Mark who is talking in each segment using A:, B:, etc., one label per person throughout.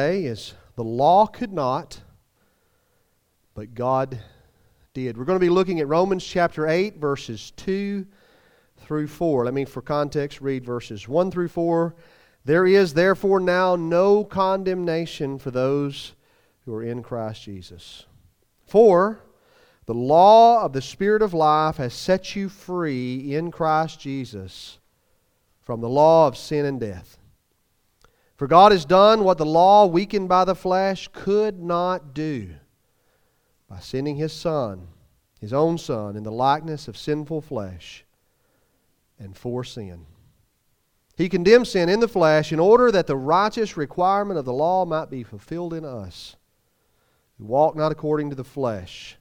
A: today is the law could not, but God did. We're going to be looking at Romans chapter 8, verses 2 through 4. Let me, for context, read verses 1 through 4. There is therefore now no condemnation for those who are in Christ Jesus. For the law of the Spirit of life has set you free in Christ Jesus from the law of sin and death. For God has done what the law, weakened by the flesh, could not do by sending His Son, His own Son, in the likeness of sinful flesh and for sin. He condemned sin in the flesh in order that the righteous requirement of the law might be fulfilled in us, who walk not according to the flesh,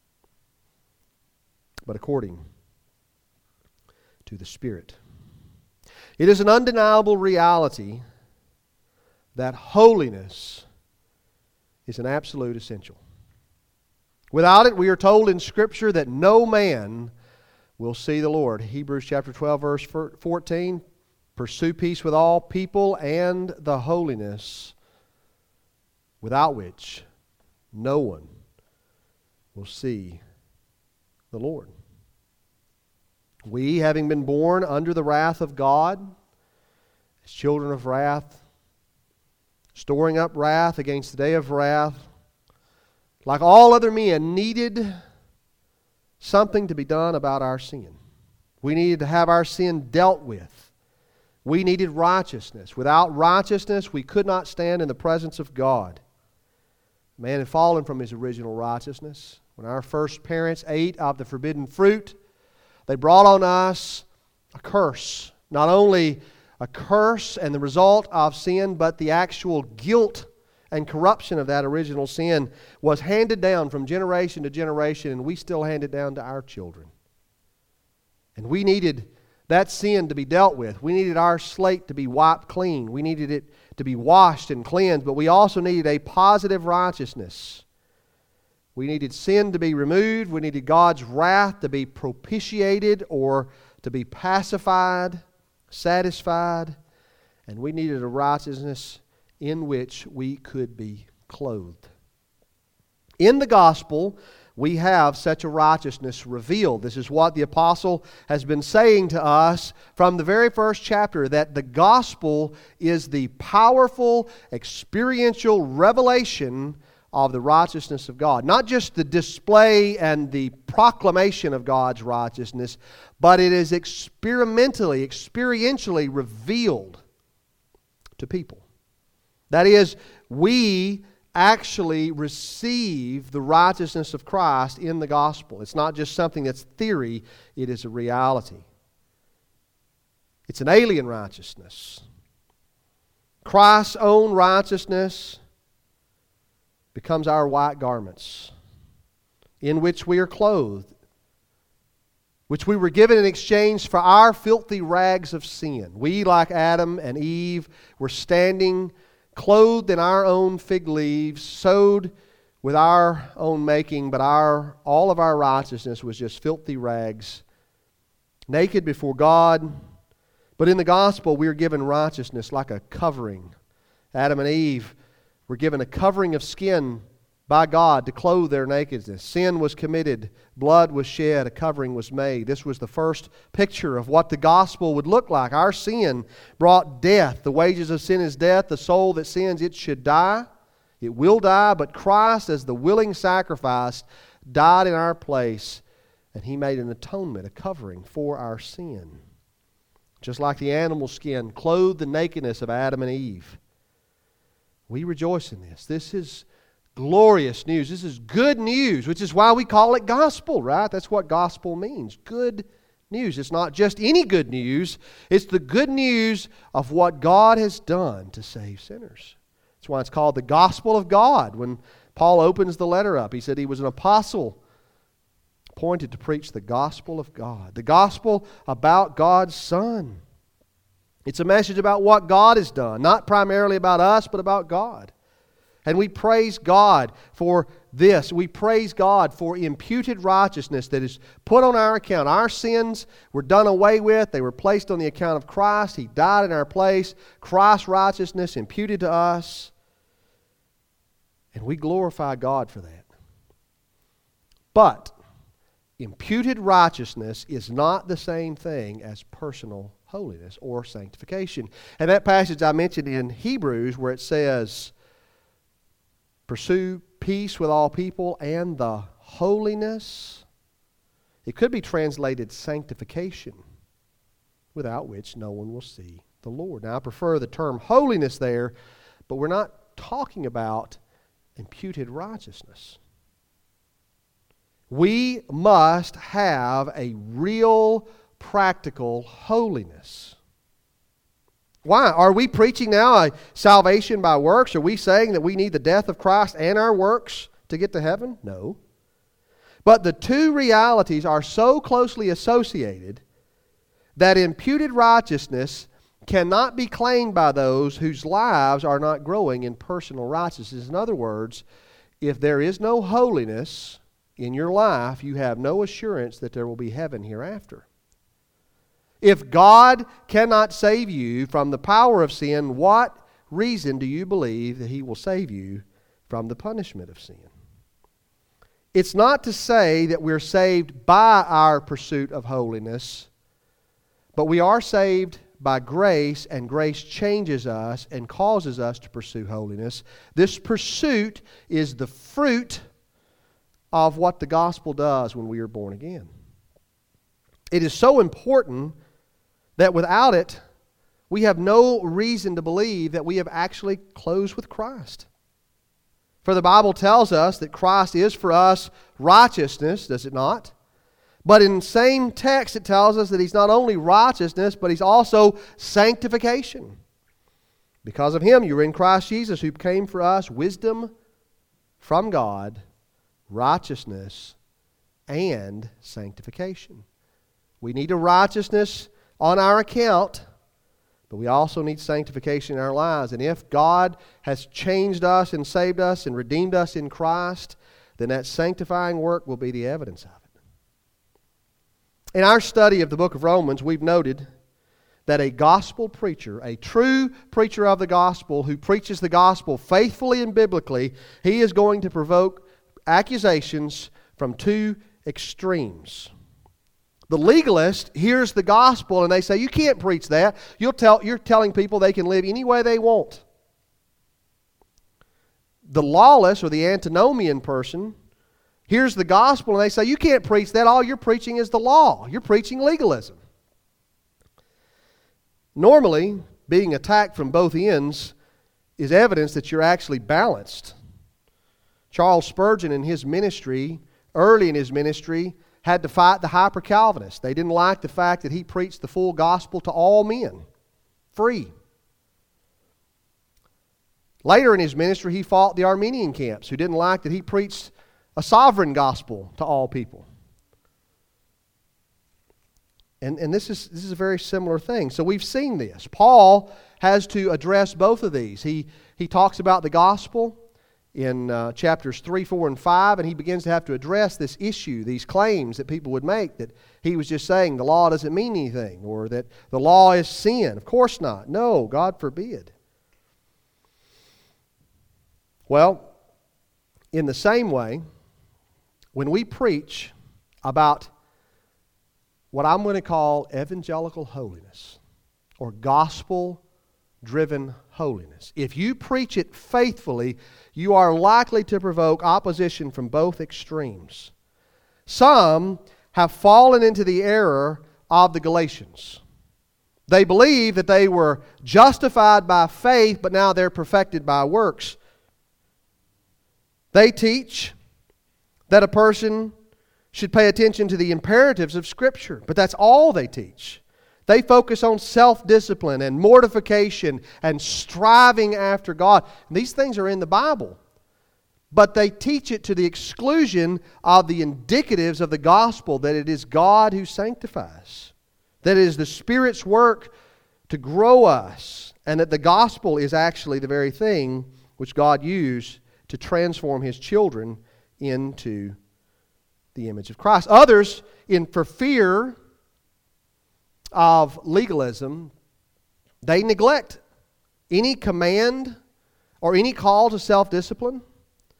A: but according to the Spirit. It is an undeniable reality that holiness is an absolute essential. Without it, we are told in Scripture that no man will see the Lord. Hebrews chapter 12, verse 14, pursue peace with all people and the holiness without which no one will see the Lord. We, having been born under the wrath of God, as children of wrath, storing up wrath against the day of wrath, like all other men, needed something to be done about our sin. We needed to have our sin dealt with. We needed righteousness. Without righteousness, we could not stand in the presence of God. Man had fallen from his original righteousness. When our first parents ate of the forbidden fruit, they brought on us a curse. Not only a curse and the result of sin, but the actual guilt and corruption of that original sin was handed down from generation to generation, and we still hand it down to our children. And we needed that sin to be dealt with. We needed our slate to be wiped clean. We needed it to be washed and cleansed, but we also needed a positive righteousness. We needed sin to be removed. We needed God's wrath to be propitiated or to be pacified, satisfied, and we needed a righteousness in which we could be clothed. In the gospel, we have such a righteousness revealed. This is what the apostle has been saying to us from the very first chapter, that the gospel is the powerful, experiential revelation of the righteousness of God. Not just the display and the proclamation of God's righteousness, but it is experientially revealed to people. That is, we actually receive the righteousness of Christ in the gospel. It's not just something that's theory, it is a reality. It's an alien righteousness. Christ's own righteousness becomes our white garments, in which we are clothed, which we were given in exchange for our filthy rags of sin. We, like Adam and Eve, were standing clothed in our own fig leaves, sewed with our own making, but all of our righteousness was just filthy rags, naked before God. But in the gospel, we are given righteousness like a covering. Adam and Eve were given a covering of skin by God to clothe their nakedness. Sin was committed, blood was shed, a covering was made. This was the first picture of what the gospel would look like. Our sin brought death. The wages of sin is death. The soul that sins, it should die. It will die, but Christ, as the willing sacrifice, died in our place, and He made an atonement, a covering for our sin. Just like the animal skin clothed the nakedness of Adam and Eve. We rejoice in this. This is glorious news. This is good news, which is why we call it gospel, right? That's what gospel means. Good news. It's not just any good news. It's the good news of what God has done to save sinners. That's why it's called the gospel of God. When Paul opens the letter up, he said he was an apostle appointed to preach the gospel of God. The gospel about God's Son. It's a message about what God has done, not primarily about us, but about God. And we praise God for this. We praise God for imputed righteousness that is put on our account. Our sins were done away with. They were placed on the account of Christ. He died in our place. Christ's righteousness imputed to us. And we glorify God for that. But imputed righteousness is not the same thing as personal holiness or sanctification. And that passage I mentioned in Hebrews where it says, pursue peace with all people and the holiness, it could be translated sanctification, without which no one will see the Lord. Now I prefer the term holiness there, but we're not talking about imputed righteousness. We must have a real, practical holiness. Why? Are we preaching now a salvation by works? Are we saying that we need the death of Christ and our works to get to heaven? No. But the two realities are so closely associated that imputed righteousness cannot be claimed by those whose lives are not growing in personal righteousness. In other words, if there is no holiness in your life, you have no assurance that there will be heaven hereafter. If God cannot save you from the power of sin, what reason do you believe that He will save you from the punishment of sin? It's not to say that we're saved by our pursuit of holiness, but we are saved by grace, and grace changes us and causes us to pursue holiness. This pursuit is the fruit of what the gospel does when we are born again. It is so important that without it, we have no reason to believe that we have actually closed with Christ. For the Bible tells us that Christ is for us righteousness, does it not? But in the same text it tells us that He's not only righteousness, but He's also sanctification. Because of Him you are in Christ Jesus, who became for us wisdom from God, righteousness, and sanctification. We need a righteousness on our account, but we also need sanctification in our lives. And if God has changed us and saved us and redeemed us in Christ, then that sanctifying work will be the evidence of it. In our study of the book of Romans, we've noted that a gospel preacher, a true preacher of the gospel who preaches the gospel faithfully and biblically, he is going to provoke accusations from two extremes. The legalist hears the gospel and they say, you can't preach that. You're telling people they can live any way they want. The lawless or the antinomian person hears the gospel and they say, you can't preach that. All you're preaching is the law. You're preaching legalism. Normally, being attacked from both ends is evidence that you're actually balanced. Charles Spurgeon in his ministry, early in his ministry, had to fight the hyper-Calvinists. They didn't like the fact that he preached the full gospel to all men, free. Later in his ministry, he fought the Arminian camps, who didn't like that he preached a sovereign gospel to all people. And this is a very similar thing. So we've seen this. Paul has to address both of these. He talks about the gospel in chapters 3, 4, and 5, and he begins to have to address this issue, these claims that people would make, that he was just saying the law doesn't mean anything, or that the law is sin. Of course not. No, God forbid. Well, in the same way, when we preach about what I'm going to call evangelical holiness, or gospel-driven holiness, if you preach it faithfully, you are likely to provoke opposition from both extremes. Some have fallen into the error of the Galatians. They believe that they were justified by faith, but now they're perfected by works. They teach that a person should pay attention to the imperatives of Scripture, but that's all they teach. They focus on self-discipline and mortification and striving after God. And these things are in the Bible. But they teach it to the exclusion of the indicatives of the gospel, that it is God who sanctifies, that it is the Spirit's work to grow us, and that the gospel is actually the very thing which God used to transform His children into the image of Christ. Others, for fear of legalism, they neglect any command or any call to self-discipline.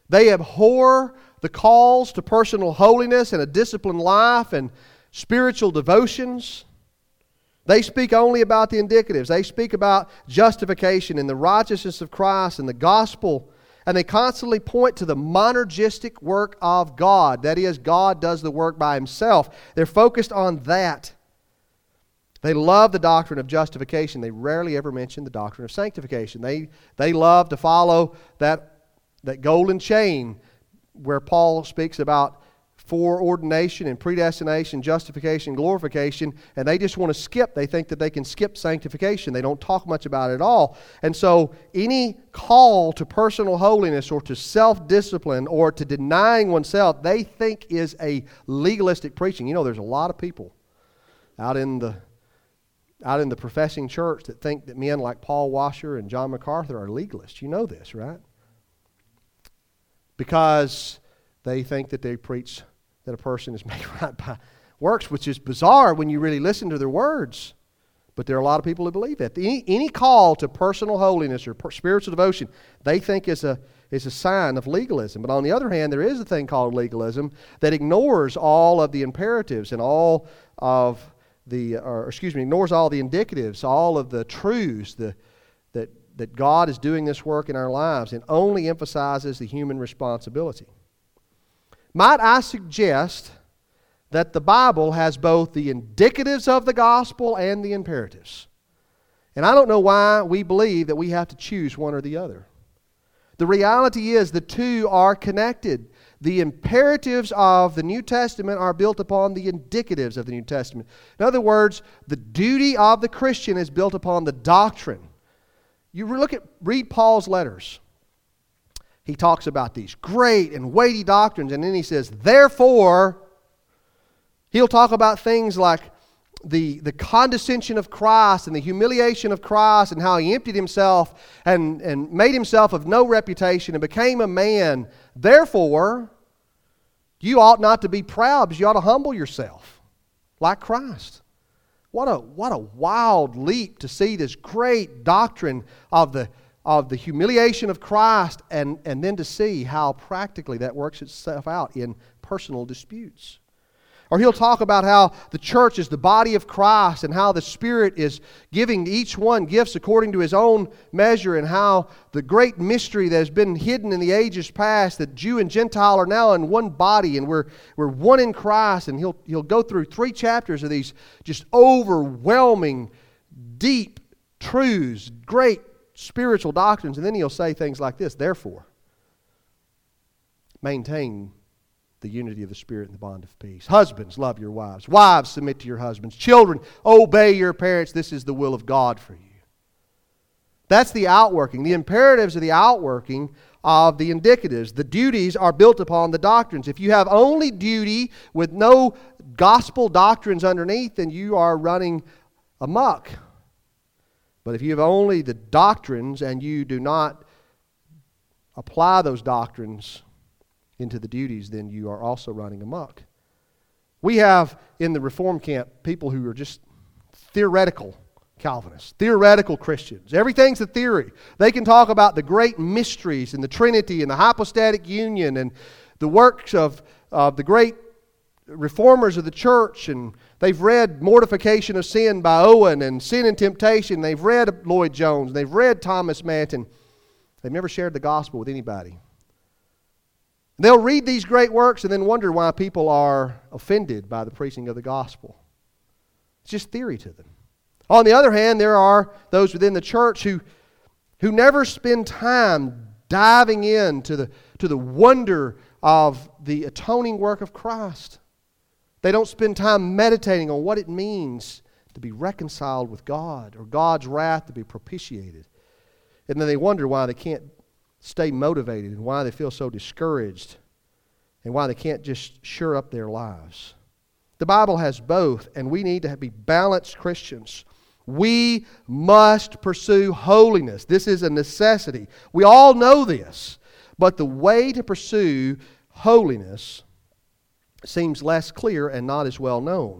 A: They abhor the calls to personal holiness and a disciplined life and spiritual devotions. They speak only about the indicatives. They speak about justification and the righteousness of Christ and the gospel. And they constantly point to the monergistic work of God. That is, God does the work by Himself. They're focused on that. They love the doctrine of justification. They rarely ever mention the doctrine of sanctification. They love to follow that golden chain where Paul speaks about foreordination and predestination, justification, glorification, and they just want to skip. They think that they can skip sanctification. They don't talk much about it at all. And so any call to personal holiness or to self-discipline or to denying oneself, they think is a legalistic preaching. You know, there's a lot of people out in the professing church that think that men like Paul Washer and John MacArthur are legalists. You know this, right? Because they think that they preach that a person is made right by works, which is bizarre when you really listen to their words. But there are a lot of people who believe that. Any call to personal holiness or spiritual devotion, they think is a sign of legalism. But on the other hand, there is a thing called legalism that ignores all of the imperatives and all of ignores all the indicatives, all of the truths that God is doing this work in our lives, and only emphasizes the human responsibility. Might I suggest that the Bible has both the indicatives of the gospel and the imperatives? And I don't know why we believe that we have to choose one or the other. The reality is the two are connected. The imperatives of the New Testament are built upon the indicatives of the New Testament. In other words, the duty of the Christian is built upon the doctrine. You read Paul's letters. He talks about these great and weighty doctrines, and then he says, therefore, he'll talk about things like the condescension of Christ and the humiliation of Christ and how He emptied Himself and made Himself of no reputation and became a man. Therefore, you ought not to be proud, but you ought to humble yourself like Christ. What a wild leap to see this great doctrine of the humiliation of Christ and then to see how practically that works itself out in personal disputes. Or he'll talk about how the church is the body of Christ and how the Spirit is giving each one gifts according to his own measure, and how the great mystery that has been hidden in the ages past, that Jew and Gentile are now in one body and we're one in Christ. And he'll go through 3 chapters of these just overwhelming, deep truths, great spiritual doctrines, and then he'll say things like this: therefore, maintain the unity of the Spirit and the bond of peace. Husbands, love your wives. Wives, submit to your husbands. Children, obey your parents. This is the will of God for you. That's the outworking. The imperatives are the outworking of the indicatives. The duties are built upon the doctrines. If you have only duty with no gospel doctrines underneath, then you are running amok. But if you have only the doctrines and you do not apply those doctrines into the duties, then you are also running amok. We have in the Reform camp people who are just theoretical Calvinists, theoretical Christians. Everything's a theory. They can talk about the great mysteries and the Trinity and the hypostatic union and the works of the great reformers of the church, and they've read Mortification of Sin by Owen and Sin and Temptation. They've read Lloyd Jones. They've read Thomas Manton. They've never shared the gospel with anybody. They'll read these great works and then wonder why people are offended by the preaching of the gospel. It's just theory to them. On the other hand, there are those within the church who never spend time diving into the wonder of the atoning work of Christ. They don't spend time meditating on what it means to be reconciled with God or God's wrath to be propitiated. And then they wonder why they can't stay motivated and why they feel so discouraged and why they can't just shore up their lives. The Bible has both, and we need to be balanced Christians. We must pursue holiness. This is a necessity. We all know this, but the way to pursue holiness seems less clear and not as well known.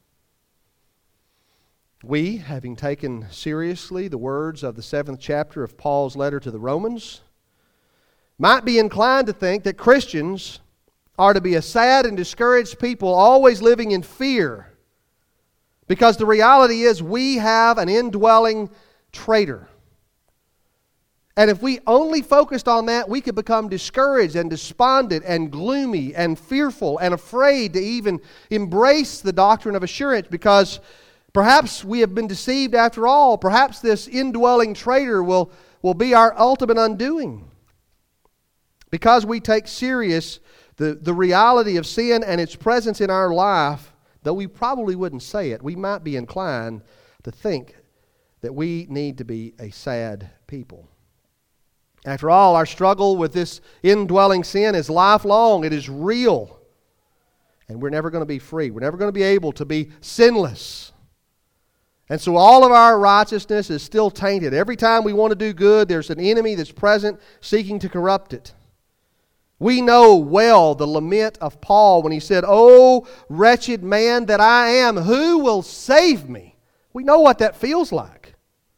A: We, having taken seriously the words of the 7th chapter of Paul's letter to the Romans, might be inclined to think that Christians are to be a sad and discouraged people always living in fear, because the reality is we have an indwelling traitor. And if we only focused on that, we could become discouraged and despondent and gloomy and fearful and afraid to even embrace the doctrine of assurance, because perhaps we have been deceived after all. Perhaps this indwelling traitor will be our ultimate undoing. Because we take serious the reality of sin and its presence in our life, though we probably wouldn't say it, we might be inclined to think that we need to be a sad people. After all, our struggle with this indwelling sin is lifelong. It is real. And we're never going to be free. We're never going to be able to be sinless. And so all of our righteousness is still tainted. Every time we want to do good, there's an enemy that's present seeking to corrupt it. We know well the lament of Paul when he said, "Oh, wretched man that I am, who will save me?" We know what that feels like.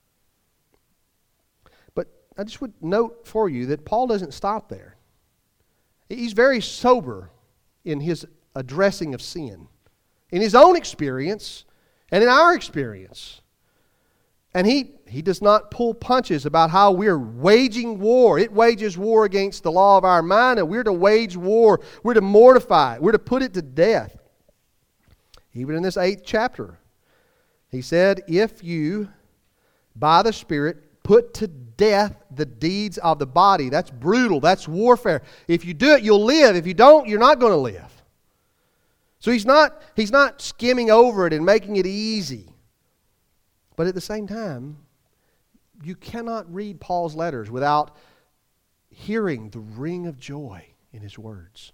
A: But I just would note for you that Paul doesn't stop there. He's very sober in his addressing of sin, in his own experience and in our experience. And he does not pull punches about how we're waging war. It wages war against the law of our mind, and we're to wage war. We're to mortify it. We're to put it to death. Even in this 8th chapter, he said, if you, by the Spirit, put to death the deeds of the body. That's brutal. That's warfare. If you do it, you'll live. If you don't, you're not going to live. So he's not skimming over it and making it easy. But at the same time, you cannot read Paul's letters without hearing the ring of joy in his words.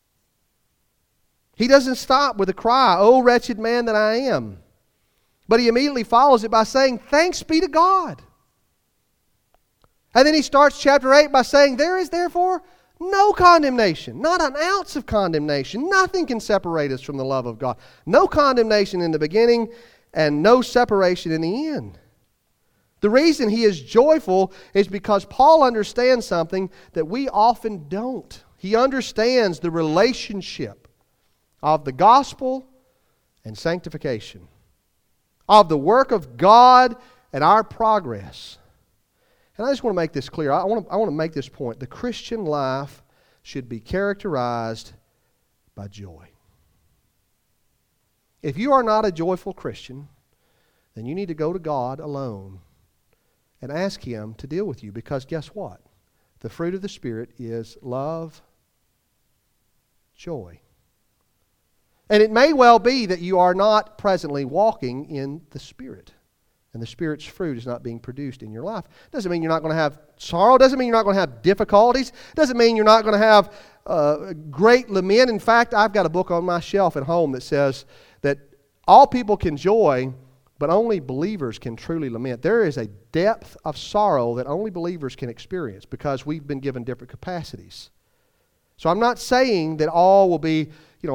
A: He doesn't stop with a cry, "Oh, wretched man that I am." But he immediately follows it by saying, "Thanks be to God." And then he starts chapter 8 by saying, "There is therefore no condemnation," not an ounce of condemnation. Nothing can separate us from the love of God. No condemnation in the beginning and no separation in the end. The reason he is joyful is because Paul understands something that we often don't. He understands the relationship of the gospel and sanctification, of the work of God and our progress. And I just want to make this clear. I want to make this point. The Christian life should be characterized by joy. If you are not a joyful Christian, then you need to go to God alone and ask Him to deal with you. Because guess what? The fruit of the Spirit is love, joy. And it may well be that you are not presently walking in the Spirit, and the Spirit's fruit is not being produced in your life. Doesn't mean you're not going to have sorrow. Doesn't mean you're not going to have difficulties. Doesn't mean you're not going to have great lament. In fact, I've got a book on my shelf at home that says that all people can joy, but only believers can truly lament. There is a depth of sorrow that only believers can experience because we've been given different capacities. So I'm not saying that all will be,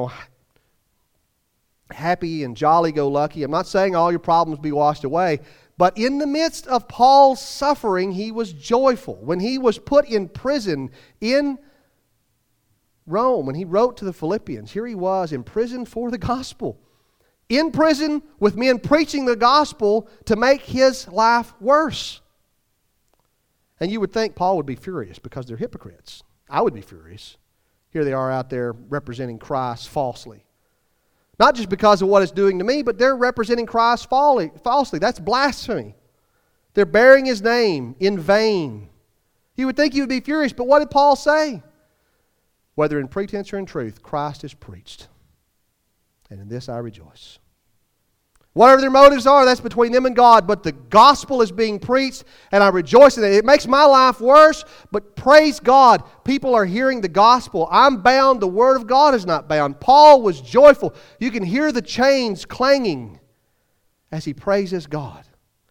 A: happy and jolly-go-lucky. I'm not saying all your problems be washed away. But in the midst of Paul's suffering, he was joyful. When he was put in prison in Rome, when he wrote to the Philippians, here he was in prison for the gospel. In prison with men preaching the gospel to make his life worse. And you would think Paul would be furious because they're hypocrites. I would be furious. Here they are out there representing Christ falsely. Not just because of what it's doing to me, but they're representing Christ falsely. That's blasphemy. They're bearing His name in vain. You would think he would be furious, but what did Paul say? Whether in pretense or in truth, Christ is preached. And in this I rejoice. Whatever their motives are, that's between them and God. But the gospel is being preached, and I rejoice in it. It makes my life worse, but praise God, people are hearing the gospel. I'm bound, the word of God is not bound. Paul was joyful. You can hear the chains clanging as he praises God.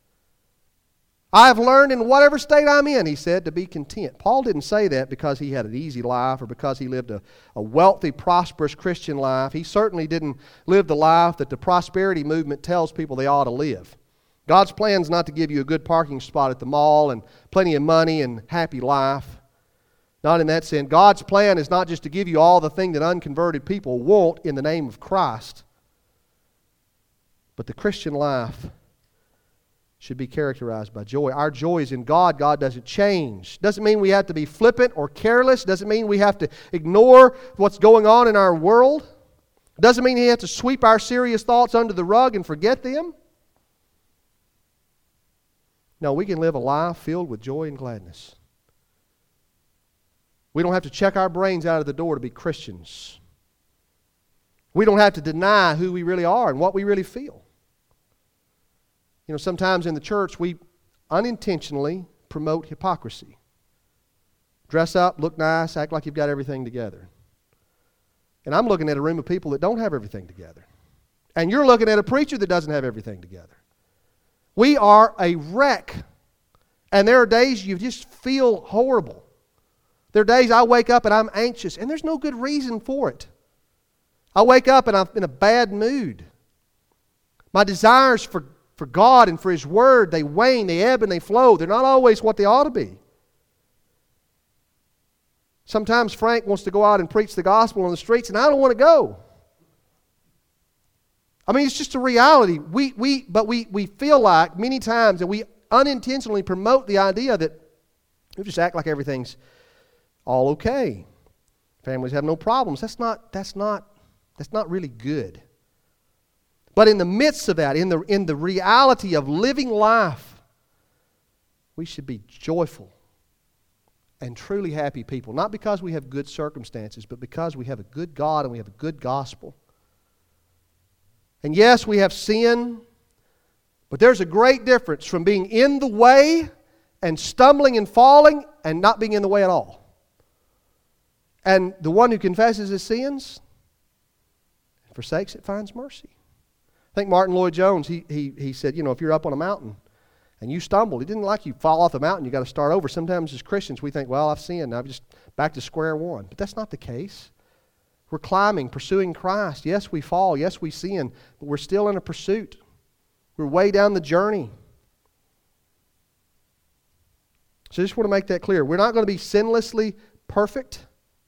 A: I have learned in whatever state I'm in, he said, to be content. Paul didn't say that because he had an easy life or because he lived a wealthy, prosperous Christian life. He certainly didn't live the life that the prosperity movement tells people they ought to live. God's plan is not to give you a good parking spot at the mall and plenty of money and happy life. Not in that sense. God's plan is not just to give you all the thing that unconverted people want in the name of Christ. But the Christian life should be characterized by joy. Our joy is in God. God doesn't change. Doesn't mean we have to be flippant or careless. Doesn't mean we have to ignore what's going on in our world. Doesn't mean He has to sweep our serious thoughts under the rug and forget them. No, we can live a life filled with joy and gladness. We don't have to check our brains out of the door to be Christians. We don't have to deny who we really are and what we really feel. You know, sometimes in the church we unintentionally promote hypocrisy. Dress up, look nice, act like you've got everything together. And I'm looking at a room of people that don't have everything together. And you're looking at a preacher that doesn't have everything together. We are a wreck. And there are days you just feel horrible. There are days I wake up and I'm anxious, and there's no good reason for it. I wake up and I'm in a bad mood. My desires for God and for His Word, they wane, they ebb and they flow. They're not always what they ought to be. Sometimes Frank wants to go out and preach the gospel on the streets, and I don't want to go. I mean, it's just a reality. But we feel like many times that we unintentionally promote the idea that we just act like everything's all okay. Families have no problems. That's not really good. But in the midst of that, in the reality of living life, we should be joyful and truly happy people. Not because we have good circumstances, but because we have a good God and we have a good gospel. And yes, we have sin, but there's a great difference from being in the way and stumbling and falling and not being in the way at all. And the one who confesses his sins and forsakes it finds mercy. I think Martin Lloyd-Jones, he said, you know, if you're up on a mountain and you stumble, he didn't like you fall off the mountain, you got to start over. Sometimes as Christians we think, well, I've sinned, I'm just back to square one. But that's not the case. We're climbing, pursuing Christ. Yes, we fall. Yes, we sin. But we're still in a pursuit. We're way down the journey. So I just want to make that clear. We're not going to be sinlessly perfect,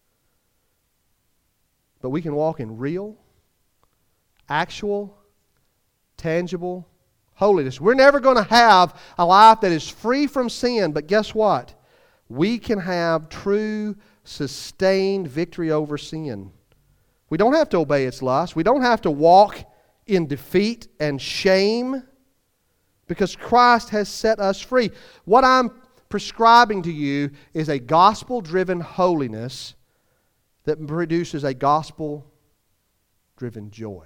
A: but we can walk in real, actual, tangible holiness. We're never going to have a life that is free from sin, but guess what? We can have true, sustained victory over sin. We don't have to obey its lust. We don't have to walk in defeat and shame because Christ has set us free. What I'm prescribing to you is a gospel-driven holiness that produces a gospel-driven joy.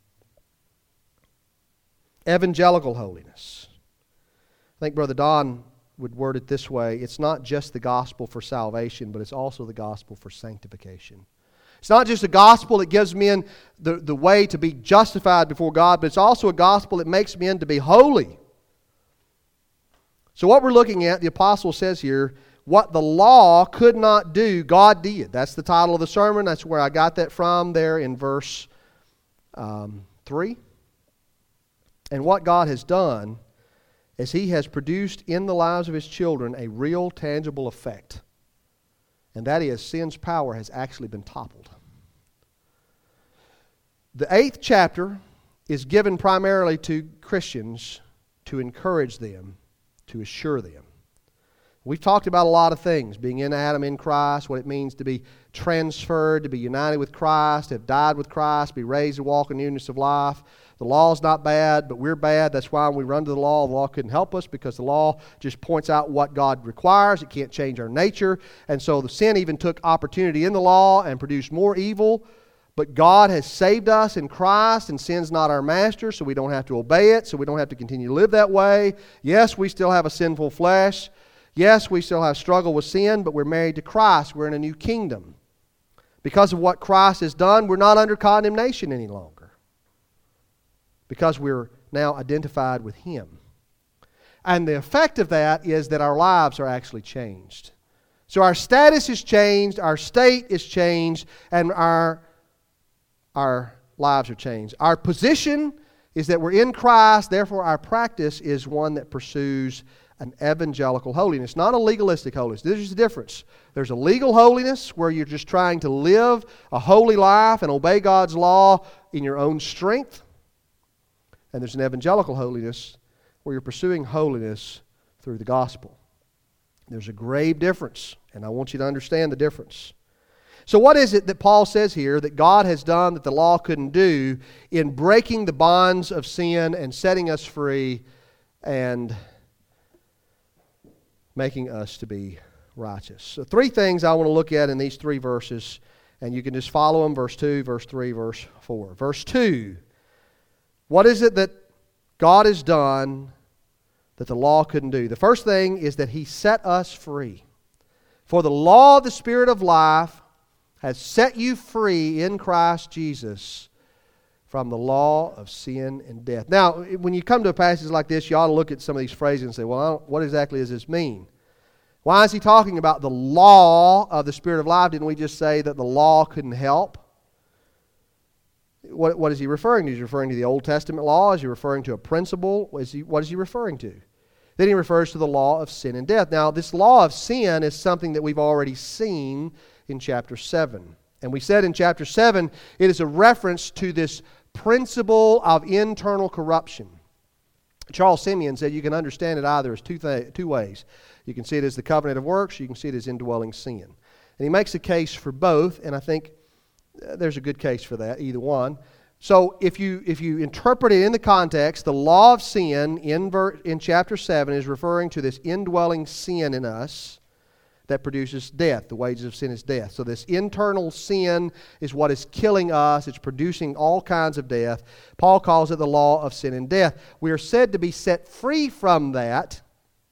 A: Evangelical holiness. I think Brother Don would word it this way. It's not just the gospel for salvation, but it's also the gospel for sanctification. It's not just a gospel that gives men the way to be justified before God, but it's also a gospel that makes men to be holy. So what we're looking at, the apostle says here, what the law could not do, God did. That's the title of the sermon. That's where I got that from there in verse 3. And what God has done is He has produced in the lives of His children a real, tangible effect. And that is, sin's power has actually been toppled. The 8th chapter is given primarily to Christians to encourage them, to assure them. We've talked about a lot of things, being in Adam, in Christ, what it means to be transferred, to be united with Christ, to have died with Christ, be raised to walk in newness of life. The law is not bad, but we're bad. That's why we run to the law. The law couldn't help us because the law just points out what God requires. It can't change our nature. And so the sin even took opportunity in the law and produced more evil. But God has saved us in Christ, and sin's not our master, so we don't have to obey it, so we don't have to continue to live that way. Yes, we still have a sinful flesh. Yes, we still have struggle with sin, but we're married to Christ. We're in a new kingdom. Because of what Christ has done, we're not under condemnation any longer. Because we're now identified with Him. And the effect of that is that our lives are actually changed. So our status is changed, our state is changed, and our lives are changed. Our position is that we're in Christ, therefore our practice is one that pursues an evangelical holiness, not a legalistic holiness. There's a difference. There's a legal holiness where you're just trying to live a holy life and obey God's law in your own strength. And there's an evangelical holiness where you're pursuing holiness through the gospel. There's a grave difference, and I want you to understand the difference. So what is it that Paul says here that God has done that the law couldn't do in breaking the bonds of sin and setting us free and making us to be righteous? So 3 things I want to look at in these 3 verses, and you can just follow them, verse 2, verse 3, verse 4. Verse 2, what is it that God has done that the law couldn't do? The first thing is that He set us free. For the law of the Spirit of life has set you free in Christ Jesus from the law of sin and death. Now, when you come to a passage like this, you ought to look at some of these phrases and say, well, what exactly does this mean? Why is he talking about the law of the Spirit of life? Didn't we just say that the law couldn't help? What is he referring to? Is he referring to the Old Testament law? Is he referring to a principle? What is he referring to? Then he refers to the law of sin and death. Now, this law of sin is something that we've already seen in chapter 7. And we said in chapter 7, it is a reference to this principle of internal corruption. Charles Simeon said you can understand it either as two ways. You can see it as the covenant of works, you can see it as indwelling sin. And he makes a case for both, and I think there's a good case for that, either one. So if you interpret it in the context, the law of sin in chapter 7 is referring to this indwelling sin in us that produces death. The wages of sin is death. So this internal sin is what is killing us. It's producing all kinds of death. Paul calls it the law of sin and death. We are said to be set free from that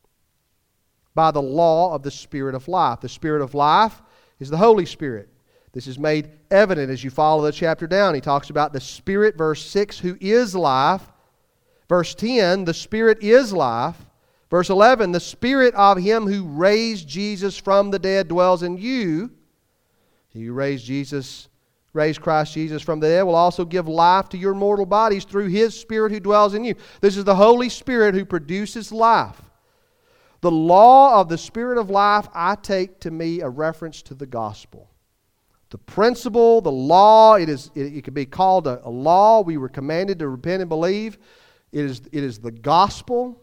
A: by the law of the Spirit of life. The Spirit of life is the Holy Spirit. This is made evident as you follow the chapter down. He talks about the Spirit, verse 6, who is life. Verse 10, the Spirit is life. Verse 11, the Spirit of Him who raised Jesus from the dead dwells in you. He who raised Christ Jesus from the dead will also give life to your mortal bodies through His Spirit who dwells in you. This is the Holy Spirit who produces life. The law of the Spirit of life I take to me a reference to the gospel. The principle, the law, it can be called a law. We were commanded to repent and believe. It is the gospel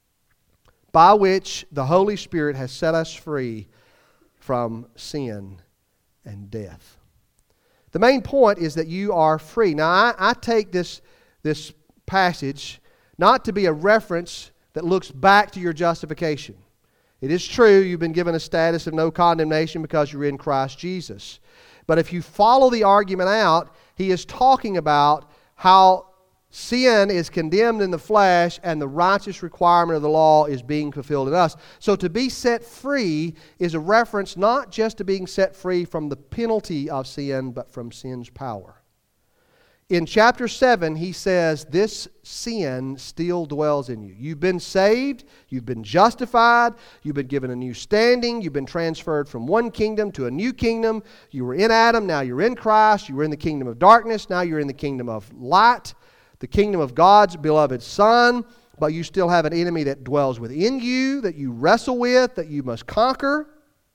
A: by which the Holy Spirit has set us free from sin and death. The main point is that you are free. Now, I take this passage not to be a reference that looks back to your justification. It is true you've been given a status of no condemnation because you're in Christ Jesus. But if you follow the argument out, he is talking about how sin is condemned in the flesh and the righteous requirement of the law is being fulfilled in us. So to be set free is a reference not just to being set free from the penalty of sin, but from sin's power. In chapter 7, he says this sin still dwells in you. You've been saved, you've been justified, you've been given a new standing, you've been transferred from one kingdom to a new kingdom. You were in Adam, now you're in Christ. You were in the kingdom of darkness, now you're in the kingdom of light, the kingdom of God's beloved Son. But you still have an enemy that dwells within you, that you wrestle with, that you must conquer.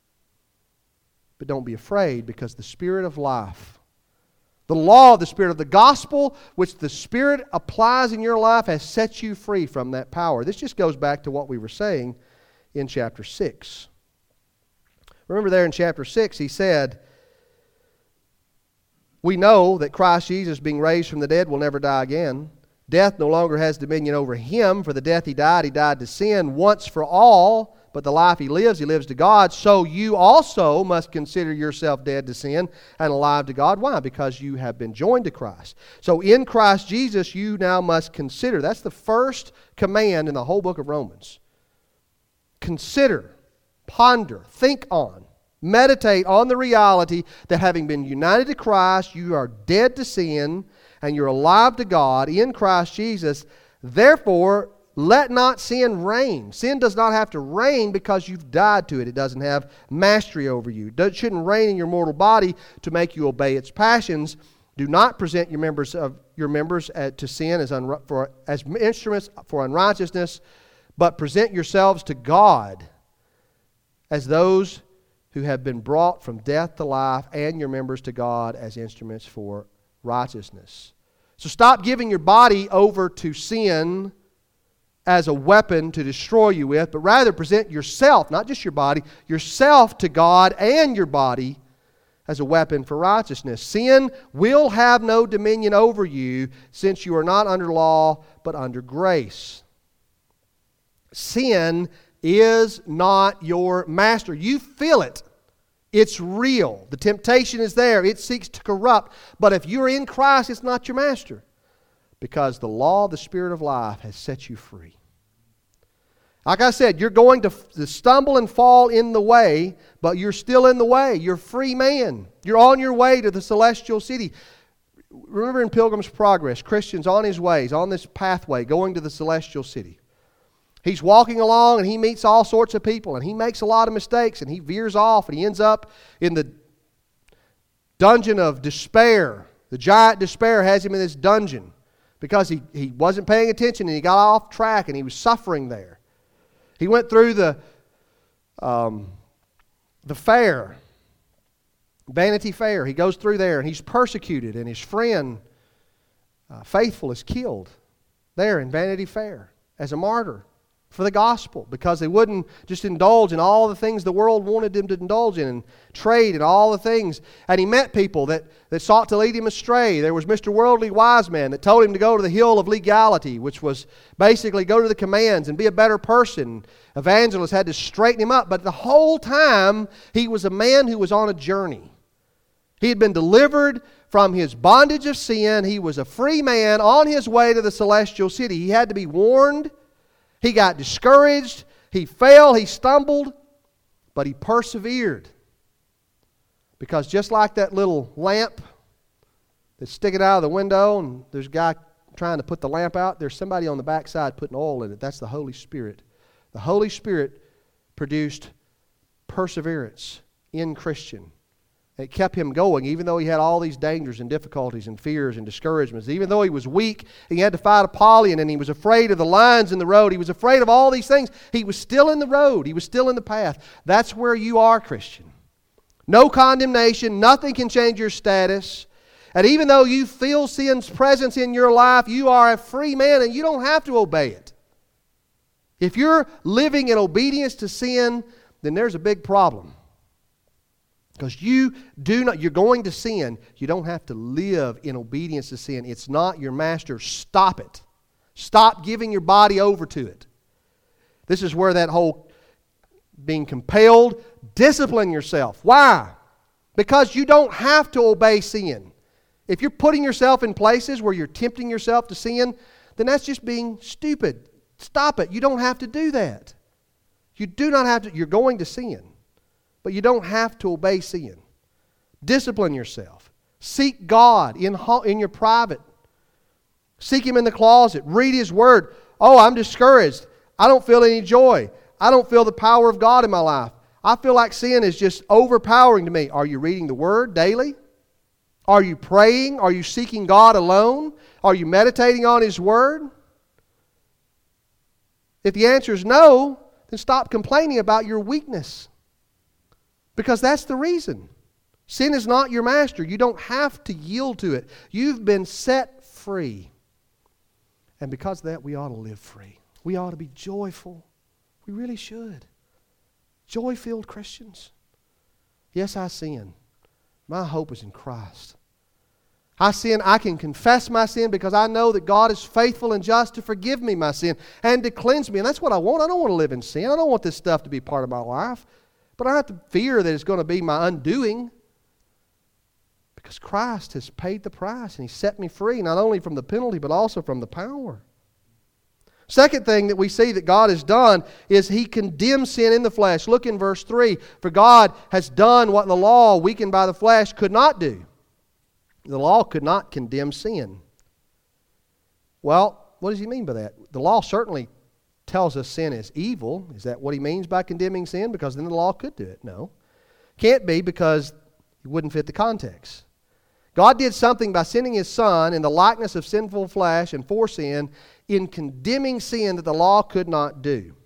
A: But don't be afraid, because the Spirit of life, the law of the Spirit of the gospel, which the Spirit applies in your life, has set you free from that power. This just goes back to what we were saying in chapter 6. Remember there in chapter 6, he said, we know that Christ Jesus, being raised from the dead, will never die again. Death no longer has dominion over Him. For the death He died to sin once for all. But the life He lives to God. So you also must consider yourself dead to sin and alive to God. Why? Because you have been joined to Christ. So in Christ Jesus, you now must consider. That's the first command in the whole book of Romans. Consider, ponder, think on, meditate on the reality that having been united to Christ, you are dead to sin and you're alive to God in Christ Jesus. Therefore, let not sin reign. Sin does not have to reign because you've died to it. It doesn't have mastery over you. It shouldn't reign in your mortal body to make you obey its passions. Do not present your members to sin as instruments for unrighteousness, but present yourselves to God as those who have been brought from death to life, and your members to God as instruments for righteousness. So stop giving your body over to sin as a weapon to destroy you with, but rather present yourself, not just your body, yourself to God and your body as a weapon for righteousness. Sin will have no dominion over you, since you are not under law but under grace. Sin is not your master. You feel it. It's real. The temptation is there. It seeks to corrupt. But if you're in Christ, it's not your master, because the law of the Spirit of life has set you free. Like I said, you're going to stumble and fall in the way, but you're still in the way. You're a free man. You're on your way to the celestial city. Remember in Pilgrim's Progress, Christian's on his way. He's on this pathway going to the celestial city. He's walking along and he meets all sorts of people, and he makes a lot of mistakes, and he veers off, and he ends up in the dungeon of despair. The giant despair has him in this dungeon because he wasn't paying attention, and he got off track, and he was suffering there. He went through the fair, Vanity Fair. He goes through there, and he's persecuted, and his friend, Faithful, is killed there in Vanity Fair as a martyr for the gospel, because they wouldn't just indulge in all the things the world wanted them to indulge in, and trade and all the things. And he met people that sought to lead him astray. There was Mr. Worldly Wise Man that told him to go to the hill of legality, which was basically go to the commands and be a better person. Evangelists had to straighten him up. But the whole time, he was a man who was on a journey. He had been delivered from his bondage of sin. He was a free man on his way to the celestial city. He had to be warned. He got discouraged, he fell, he stumbled, but he persevered. Because just like that little lamp that's sticking out of the window, and there's a guy trying to put the lamp out, there's somebody on the backside putting oil in it. That's the Holy Spirit. The Holy Spirit produced perseverance in Christian. It kept him going, even though he had all these dangers and difficulties and fears and discouragements. Even though he was weak, and he had to fight Apollyon, and he was afraid of the lions in the road. He was afraid of all these things. He was still in the road. He was still in the path. That's where you are, Christian. No condemnation. Nothing can change your status. And even though you feel sin's presence in your life, you are a free man, and you don't have to obey it. If you're living in obedience to sin, then there's a big problem. Because you're going to sin. You don't have to live in obedience to sin. It's not your master. Stop it. Stop giving your body over to it. This is where that whole being compelled, discipline yourself. Why? Because you don't have to obey sin. If you're putting yourself in places where you're tempting yourself to sin, then that's just being stupid. Stop it. You don't have to do that. You do not have to. You're going to sin. But you don't have to obey sin. Discipline yourself. Seek God in your private. Seek Him in the closet. Read His Word. Oh, I'm discouraged. I don't feel any joy. I don't feel the power of God in my life. I feel like sin is just overpowering to me. Are you reading the Word daily? Are you praying? Are you seeking God alone? Are you meditating on His Word? If the answer is no, then stop complaining about your weakness. Because that's the reason. Sin is not your master. You don't have to yield to it. You've been set free. And because of that, we ought to live free. We ought to be joyful. We really should. Joy-filled Christians. Yes, I sin. My hope is in Christ. I sin. I can confess my sin because I know that God is faithful and just to forgive me my sin and to cleanse me. And that's what I want. I don't want to live in sin. I don't want this stuff to be part of my life. But I don't have to fear that it's going to be my undoing. Because Christ has paid the price and He set me free, not only from the penalty, but also from the power. Second thing that we see that God has done is He condemns sin in the flesh. Look in verse 3. For God has done what the law, weakened by the flesh, could not do. The law could not condemn sin. Well, what does He mean by that? The law certainly tells us sin is evil. Is that what He means by condemning sin? Because then the law could do it. No. Can't be, because it wouldn't fit the context. God did something by sending His Son in the likeness of sinful flesh and for sin in condemning sin that the law could not do.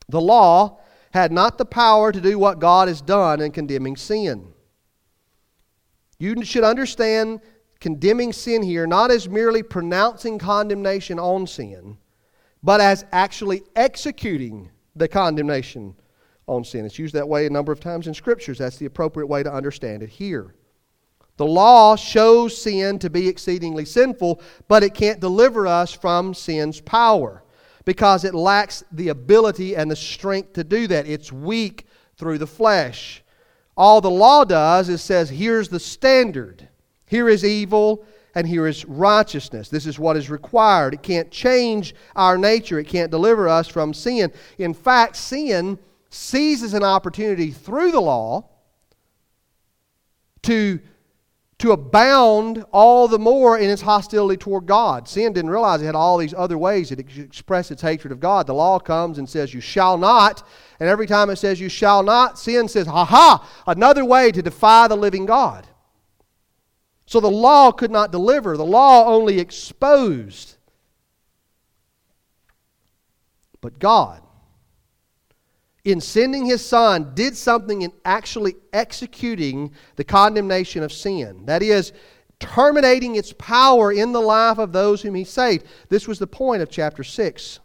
A: The law had not the power to do what God has done in condemning sin. You should understand condemning sin here not as merely pronouncing condemnation on sin, but as actually executing the condemnation on sin. It's used that way a number of times in Scriptures. That's the appropriate way to understand it here. The law shows sin to be exceedingly sinful, but it can't deliver us from sin's power because it lacks the ability and the strength to do that. It's weak through the flesh. All the law does is says, here's the standard. Here is evil and here is righteousness. This is what is required. It can't change our nature. It can't deliver us from sin. In fact, sin seizes an opportunity through the law to abound all the more in its hostility toward God. Sin didn't realize it had all these other ways it expressed its hatred of God. The law comes and says, you shall not. And every time it says, you shall not, sin says, ha-ha, another way to defy the living God. So the law could not deliver. The law only exposed. But God, in sending His Son, did something in actually executing the condemnation of sin. That is, terminating its power in the life of those whom He saved. This was the point of chapter 6.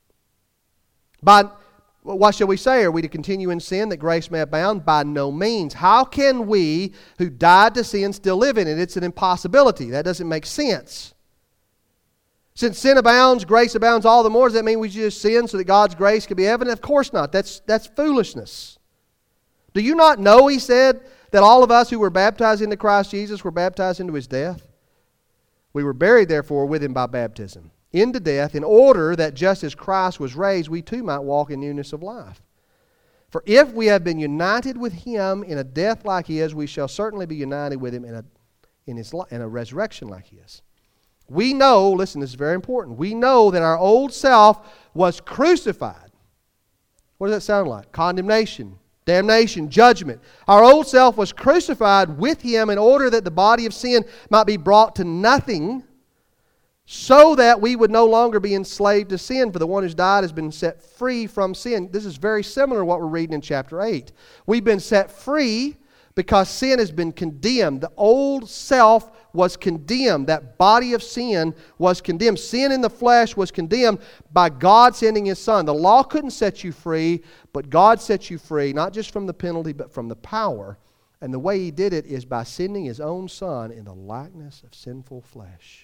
A: But what shall we say? Are we to continue in sin that grace may abound? By no means. How can we who died to sin still live in it? It's an impossibility. That doesn't make sense. Since sin abounds, grace abounds all the more. Does that mean we just sin so that God's grace can be evident? Of course not. That's foolishness. Do you not know, he said, that all of us who were baptized into Christ Jesus were baptized into His death? We were buried, therefore, with Him by baptism into death, in order that just as Christ was raised, we too might walk in newness of life. For if we have been united with Him in a death like His, we shall certainly be united with Him in a resurrection like His. We know, listen, this is very important, we know that our old self was crucified. What does that sound like? Condemnation, damnation, judgment. Our old self was crucified with Him in order that the body of sin might be brought to nothing, so that we would no longer be enslaved to sin, for the one who's died has been set free from sin. This is very similar to what we're reading in chapter 8. We've been set free because sin has been condemned. The old self was condemned. That body of sin was condemned. Sin in the flesh was condemned by God sending His Son. The law couldn't set you free, but God set you free, not just from the penalty, but from the power. And the way He did it is by sending His own Son in the likeness of sinful flesh.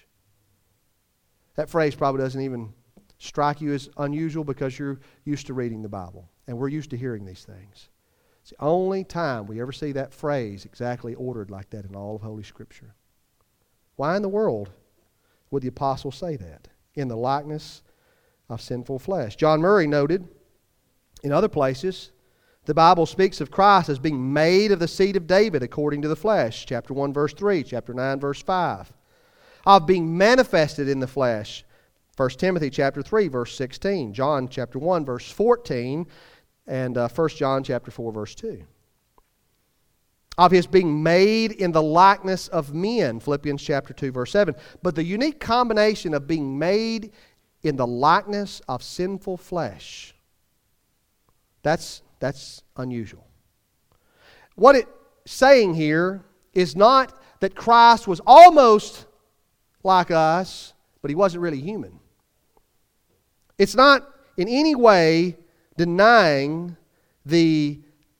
A: That phrase probably doesn't even strike you as unusual because you're used to reading the Bible. And we're used to hearing these things. It's the only time we ever see that phrase exactly ordered like that in all of Holy Scripture. Why in the world would the apostle say that? In the likeness of sinful flesh. John Murray noted in other places, the Bible speaks of Christ as being made of the seed of David according to the flesh. Chapter 1 verse 3, chapter 9 verse 5. Of being manifested in the flesh. 1 Timothy chapter 3 verse 16. John chapter 1 verse 14. And 1 John chapter 4 verse 2. Of His being made in the likeness of men. Philippians chapter 2 verse 7. But the unique combination of being made in the likeness of sinful flesh. That's unusual. What it's saying here is not that Christ was almost like us, but He wasn't really human. It's not in any way denying the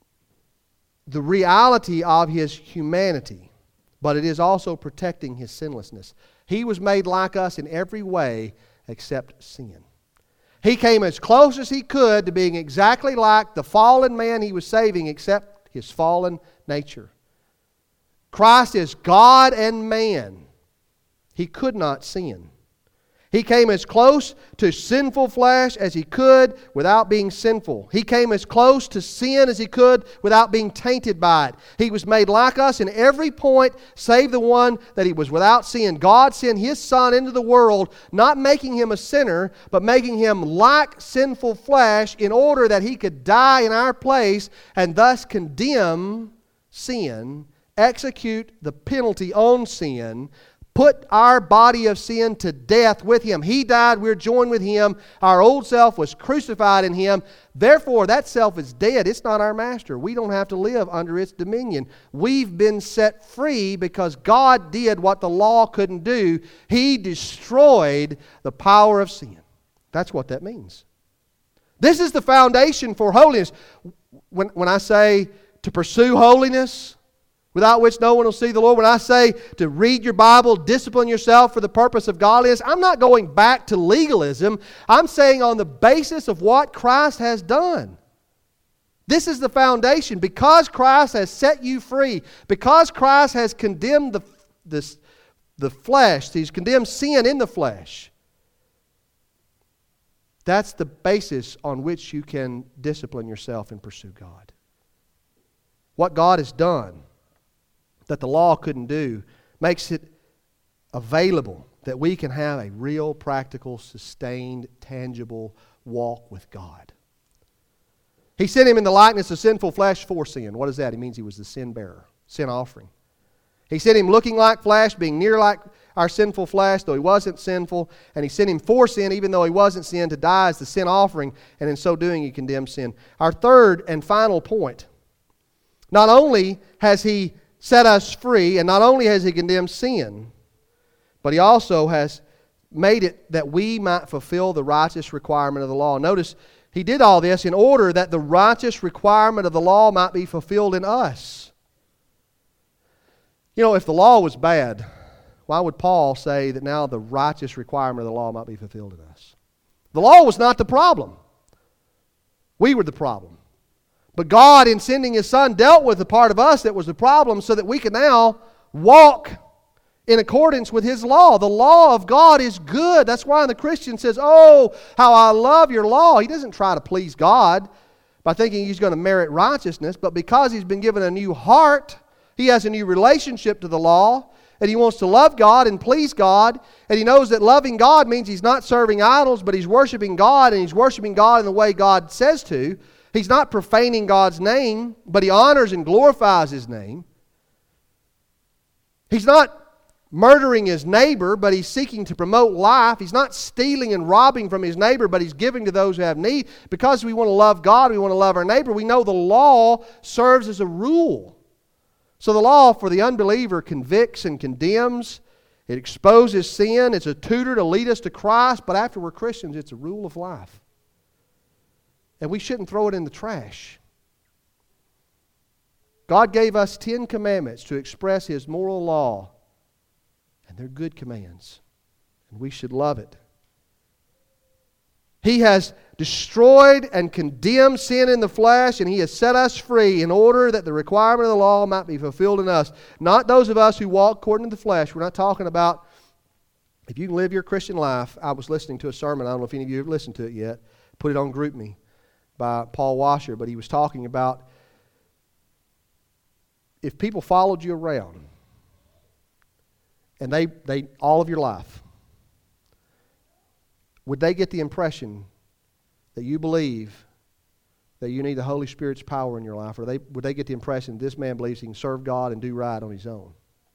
A: reality of His humanity, but it is also protecting His sinlessness. He was made like us in every way except sin. He came as close as He could to being exactly like the fallen man He was saving, except His fallen nature. Christ is God and man. He could not sin. He came as close to sinful flesh as He could without being sinful. He came as close to sin as He could without being tainted by it. He was made like us in every point save the one that He was without sin. God sent His Son into the world, not making Him a sinner, but making Him like sinful flesh in order that He could die in our place and thus condemn sin, execute the penalty on sin, put our body of sin to death with Him. He died, we're joined with Him. Our old self was crucified in Him. Therefore, that self is dead. It's not our master. We don't have to live under its dominion. We've been set free because God did what the law couldn't do. He destroyed the power of sin. That's what that means. This is the foundation for holiness. When I say to pursue holiness, without which no one will see the Lord. When I say to read your Bible, discipline yourself for the purpose of godliness, I'm not going back to legalism. I'm saying on the basis of what Christ has done. This is the foundation. Because Christ has set you free, because Christ has condemned the flesh, He's condemned sin in the flesh, that's the basis on which you can discipline yourself and pursue God. What God has done that the law couldn't do makes it available that we can have a real, practical, sustained, tangible walk with God. He sent Him in the likeness of sinful flesh for sin. What is that? It means He was the sin bearer, sin offering. He sent Him looking like flesh, being near like our sinful flesh, though He wasn't sinful. And He sent Him for sin, even though He wasn't sin, to die as the sin offering. And in so doing, He condemned sin. Our third and final point. Not only has He set us free, and not only has He condemned sin, but He also has made it that we might fulfill the righteous requirement of the law. Notice, He did all this in order that the righteous requirement of the law might be fulfilled in us. You know, if the law was bad, why would Paul say that now the righteous requirement of the law might be fulfilled in us? The law was not the problem. We were the problem. But God, in sending His Son, dealt with the part of us that was the problem so that we can now walk in accordance with His law. The law of God is good. That's why the Christian says, "Oh, how I love your law." He doesn't try to please God by thinking he's going to merit righteousness, but because he's been given a new heart, he has a new relationship to the law, and he wants to love God and please God, and he knows that loving God means he's not serving idols, but he's worshiping God, and he's worshiping God in the way God says to. He's not profaning God's name, but he honors and glorifies His name. He's not murdering his neighbor, but he's seeking to promote life. He's not stealing and robbing from his neighbor, but he's giving to those who have need. Because we want to love God, we want to love our neighbor, we know the law serves as a rule. So the law for the unbeliever convicts and condemns. It exposes sin. It's a tutor to lead us to Christ, but after we're Christians, it's a rule of life. And we shouldn't throw it in the trash. God gave us 10 commandments to express His moral law. And they're good commands. And we should love it. He has destroyed and condemned sin in the flesh, and He has set us free in order that the requirement of the law might be fulfilled in us. Not those of us who walk according to the flesh. We're not talking about if you can live your Christian life. I was listening to a sermon. I don't know if any of you have listened to it yet. Put it on GroupMe by Paul Washer. But he was talking about if people followed you around and they all of your life, would they get the impression that you believe that you need the Holy Spirit's power in your life? Or would they get the impression this man believes he can serve God and do right on his own?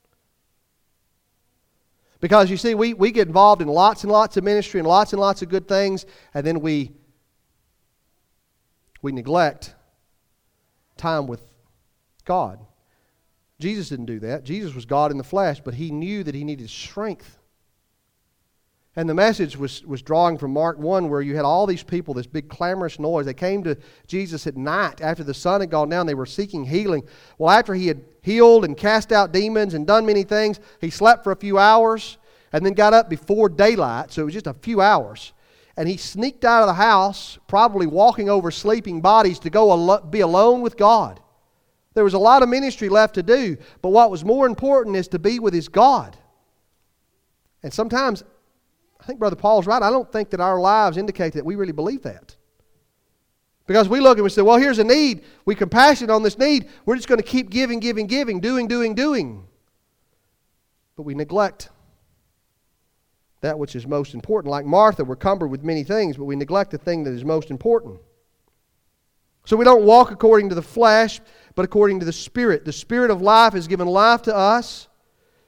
A: Because you see, we get involved in lots and lots of ministry and lots of good things, and then we neglect time with God. Jesus didn't do that. Jesus was God in the flesh, but He knew that He needed strength. And the message was drawing from Mark 1, where you had all these people, this big clamorous noise. They came to Jesus at night after the sun had gone down. They were seeking healing. Well, after He had healed and cast out demons and done many things, He slept for a few hours and then got up before daylight. So it was just a few hours. And He sneaked out of the house, probably walking over sleeping bodies, to go be alone with God. There was a lot of ministry left to do, but what was more important is to be with His God. And sometimes, I think Brother Paul's right, I don't think that our lives indicate that we really believe that. Because we look and we say, well, here's a need. We're compassionate on this need. We're just going to keep giving, doing. But we neglect that which is most important. Like Martha, we're cumbered with many things, but we neglect the thing that is most important. So we don't walk according to the flesh, but according to the Spirit. The Spirit of life has given life to us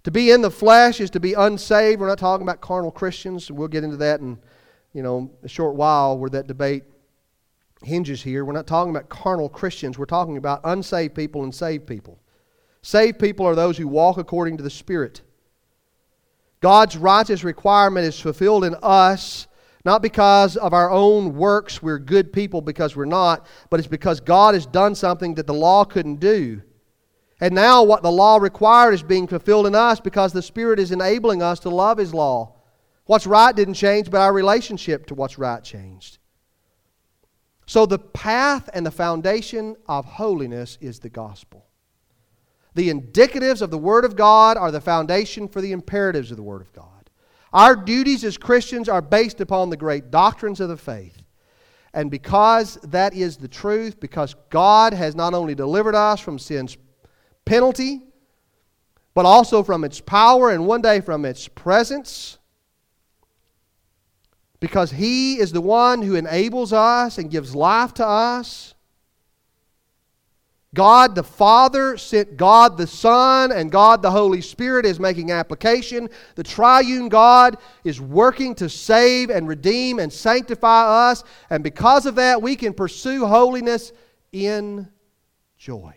A: To be in the flesh is to be unsaved. We're not talking about carnal Christians. We'll get into that in a short while where that debate hinges here. We're not talking about carnal Christians. We're talking about unsaved people and saved people. Saved people are those who walk according to the Spirit. God's righteous requirement is fulfilled in us, not because of our own works, we're good people, because we're not, but it's because God has done something that the law couldn't do. And now what the law required is being fulfilled in us because the Spirit is enabling us to love His law. What's right didn't change, but our relationship to what's right changed. So the path and the foundation of holiness is the gospel. The indicatives of the Word of God are the foundation for the imperatives of the Word of God. Our duties as Christians are based upon the great doctrines of the faith. And because that is the truth, because God has not only delivered us from sin's penalty, but also from its power and one day from its presence, because He is the one who enables us and gives life to us. God the Father sent God the Son, and God the Holy Spirit is making application. The triune God is working to save and redeem and sanctify us, and because of that we can pursue holiness in joy.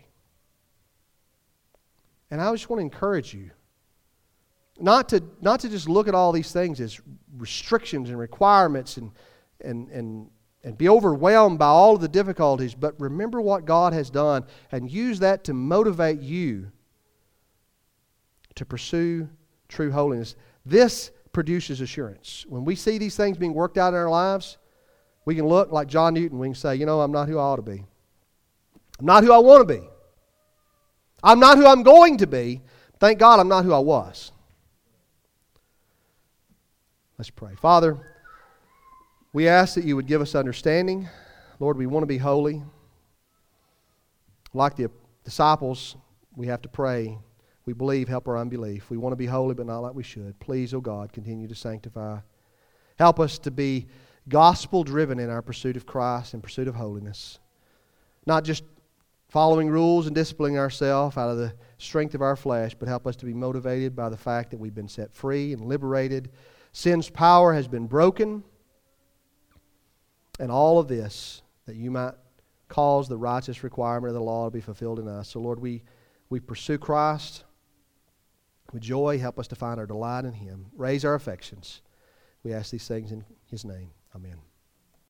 A: And I just want to encourage you not to just look at all these things as restrictions and requirements and be overwhelmed by all of the difficulties, but remember what God has done and use that to motivate you to pursue true holiness. This produces assurance. When we see these things being worked out in our lives, we can look like John Newton. We can say, I'm not who I ought to be. I'm not who I want to be. I'm not who I'm going to be. Thank God I'm not who I was. Let's pray. Father, we ask that You would give us understanding. Lord, we want to be holy. Like the disciples, we have to pray. We believe, help our unbelief. We want to be holy, but not like we should. Please, oh God, continue to sanctify. Help us to be gospel-driven in our pursuit of Christ and pursuit of holiness. Not just following rules and disciplining ourselves out of the strength of our flesh, but help us to be motivated by the fact that we've been set free and liberated. Sin's power has been broken. And all of this, that You might cause the righteous requirement of the law to be fulfilled in us. So Lord, we pursue Christ with joy. Help us to find our delight in Him. Raise our affections. We ask these things in His name. Amen.